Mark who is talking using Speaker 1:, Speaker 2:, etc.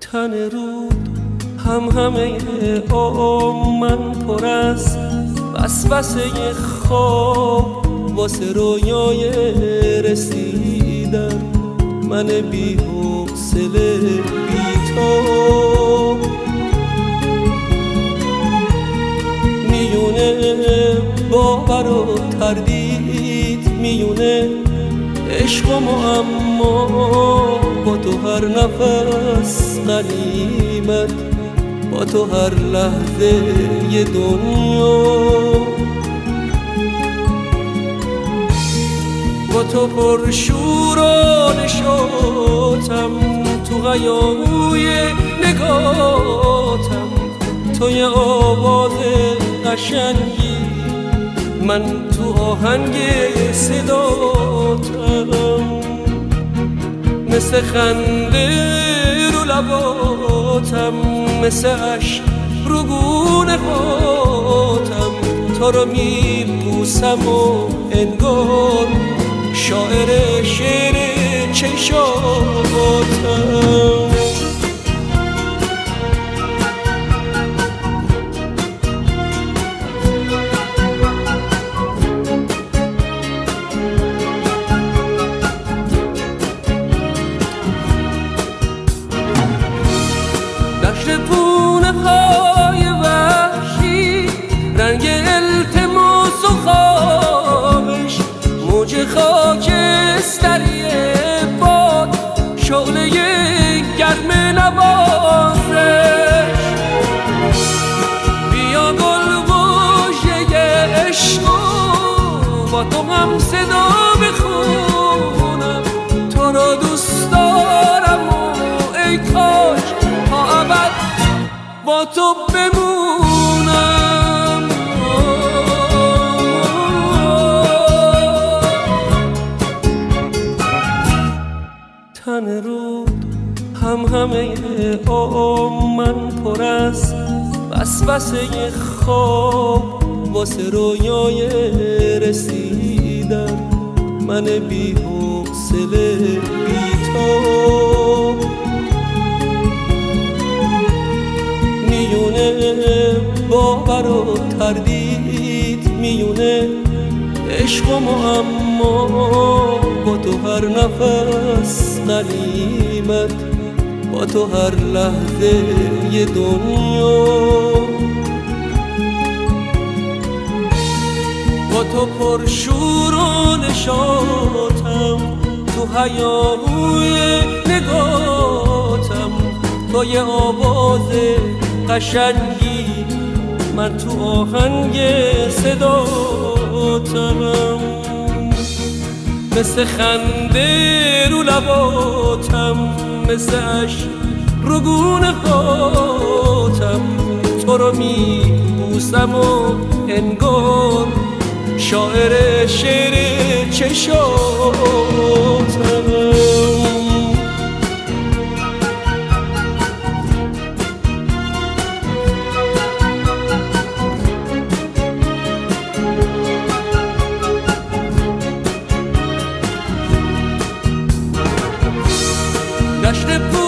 Speaker 1: تن رود همه من پر از وسوسه خواب واسه رویای رسیدن. من بی حوصله بی تو میونه باور و تردید، میونه عشق و معما، با تو هر نفس غنیمت، با تو هر لحظه ی دنیا. با تو پر شور و نشاطم، تو هیاهوی نگاتم، تو یه آواز قشنگی، من تو آهنگ صداتم. مثل خنده رو لباتم، مثل عشق رو گونه هاتم، تو رو میبوسم و انگار شاعر شعر چشاتم. پونه های وحشی، رنگ التماس و خوابش، موج خاکستری باد، شعله گرم نوازش. بیا گلگوشه عشق با تو هم صدا بخونم، تو رو دوست دارم و ای کاش تا ابد با تو بمونم. تن رود همه من پر از وسوسه خواب واسه رویای رسیدن. من بی حوصله بی تو میونه باور و تردید، میونه عشق و معما، با تو هر نفس غنیمت، با تو هر لحظه ی دنیا. با تو پر شور و نشاطم، تو هیاهوی نگاتم، تو یه آواز قشنگی، من تو آهنگ صداتم. مثل خنده رو لباتم، مثل عشق رو گونه هاتم، تو رو میبوسم و انگار شاعر شعر چشاتم. دشت